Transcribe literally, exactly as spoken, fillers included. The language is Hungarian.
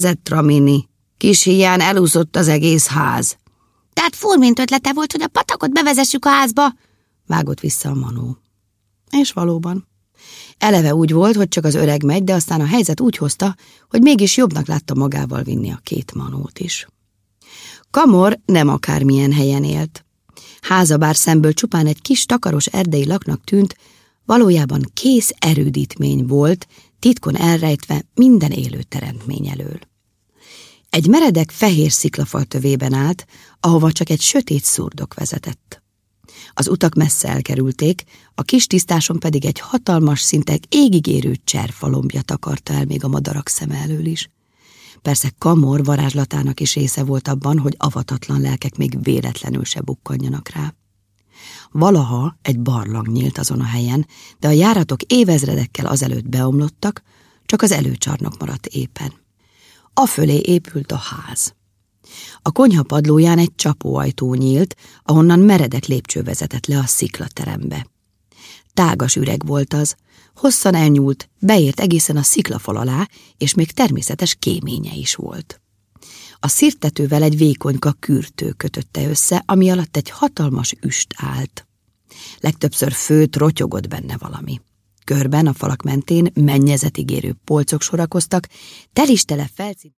Végzett, Ramini. Kis híján elúszott az egész ház. Tehát Furmint ötlete volt, hogy a patakot bevezessük a házba, vágott vissza a Manó. És valóban. Eleve úgy volt, hogy csak az öreg megy, de aztán a helyzet úgy hozta, hogy mégis jobbnak látta magával vinni a két Manót is. Kamor nem akármilyen helyen élt. Háza bár szemből csupán egy kis takaros erdei laknak tűnt, valójában kész erődítmény volt, titkon elrejtve minden élő teremtmény elől. Egy meredek fehér sziklafal tövében állt, ahova csak egy sötét szurdok vezetett. Az utak messze elkerülték, a kis tisztáson pedig egy hatalmas, szinte égig érő cserfalombja takarta el még a madarak szeme elől is. Persze Kamor varázslatának is része volt abban, hogy avatatlan lelkek még véletlenül se bukkanjanak rá. Valaha egy barlang nyílt azon a helyen, de a járatok évezredekkel azelőtt beomlottak, csak az előcsarnok maradt épen. Afölé épült a ház. A konyha padlóján egy csapóajtó nyílt, ahonnan meredek lépcső vezetett le a sziklaterembe. Tágas üreg volt az, hosszan elnyúlt, beért egészen a sziklafal alá, és még természetes kéménye is volt. A szirttetővel egy vékonyka kürtő kötötte össze, ami alatt egy hatalmas üst állt. Legtöbbször főt, rotyogott benne valami. Körben a falak mentén mennyezetig érő polcok sorakoztak, telistele felcím...